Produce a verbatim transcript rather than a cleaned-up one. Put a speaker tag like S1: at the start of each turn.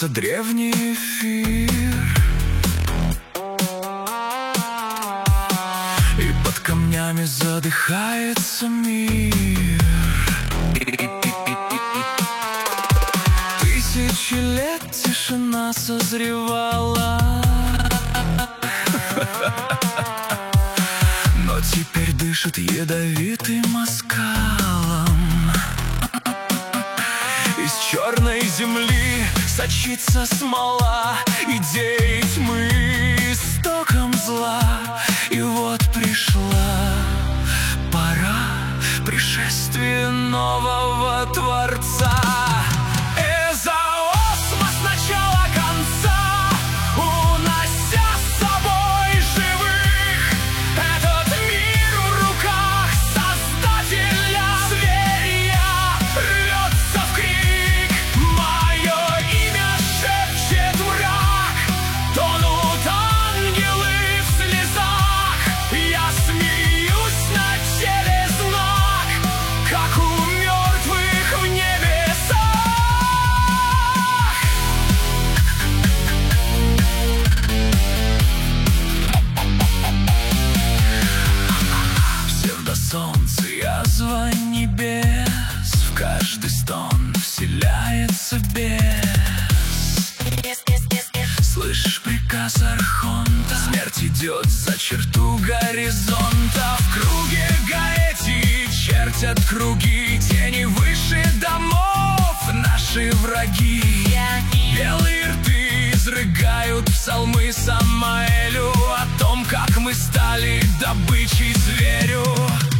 S1: Льется древний эфир, и под камнями задыхается мир. Тысячи лет тишина созревала, но теперь дышит ядовитым оскалом. Из черной земли сочится смола идей тьмы, истоком зла. И вот пришла пора пришествия нового Творца. Солнце, язва небес, в каждый стон вселяется бес. Слышишь приказ Архонта, смерть идет за черту горизонта. В круге Гаэти чертят круги, тени выше домов, наши враги. Белые рты изрыгают псалмы Самаэлю о том, как мы стали добычей зверю.